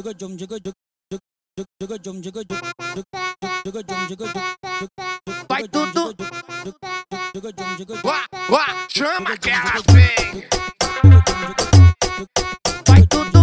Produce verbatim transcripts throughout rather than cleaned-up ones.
Vai tudo. Uá, uá, chama que ela vem. Vai tudo.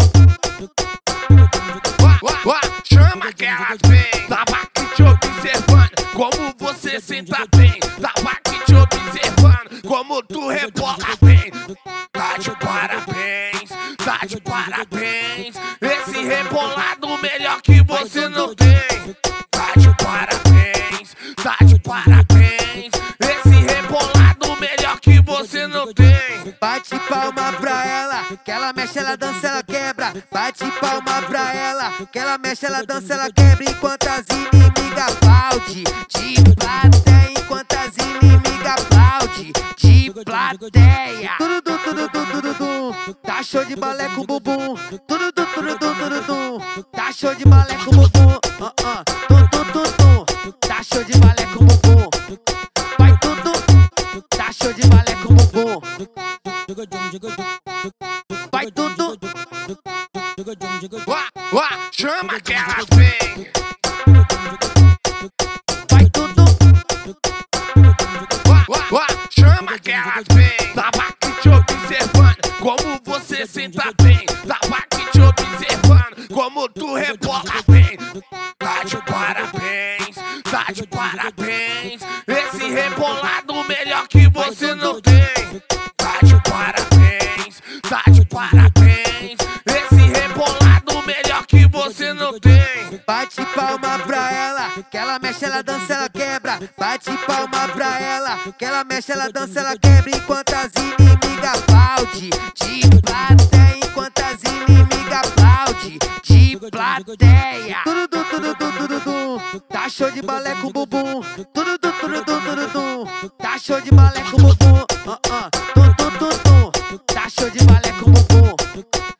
Uá, uá, uá, chama que ela vem. Tava aqui te observando como você senta bem. Tava aqui te observando como tu rebola bem. Tá de parabéns, tá de parabéns. Esse rebolado melhor que você não tem. Tá de parabéns, tá de parabéns. Esse rebolado melhor que você não tem. Bate palma pra ela, que ela mexe, ela dança, ela quebra. Bate palma pra ela, que ela mexe, ela dança, ela quebra. Enquanto as inimigas aplaude de plateia, enquanto as inimigas aplaude de plateia. Tudo, tudo, tudo, tudo, tudo. Tá show de balé com bumbum. Tudo, tudo, tudo, tudo, tudo. Tá show de balé com bumbum. Uh, uh. Tum, tum, tum, tum. Tá show de balé com bumbum. Vai tudo. Tá show de balé com bumbum. Vai tudo. Uá, uá, chama que ela vem. Vai tudo. Uá, uá, uá, chama que ela vem. Tava aqui te observando como você senta bem. Tava aqui te observando como tu rebola bem. Tá de parabéns, tá de parabéns. Esse rebolado melhor que você não tem. Tá de parabéns, tá de parabéns. Esse rebolado melhor que você não tem. Bate palma pra ela, que ela mexe, ela dança, ela quebra. Bate palma pra ela, que ela mexe, ela dança, ela quebra. Enquanto as inimigas aplaude de plateia, enquanto as inimigas aplaude de plateia. Tudo, tudo, tudo, tudo, tudo. Tá show de balé com bumbum. Tudo, tudo, tudo, tudo, tudo. Tá show de balé com bumbum. Uh, uh. Tum, tum, tum, tum. Tá show de balé com bumbum.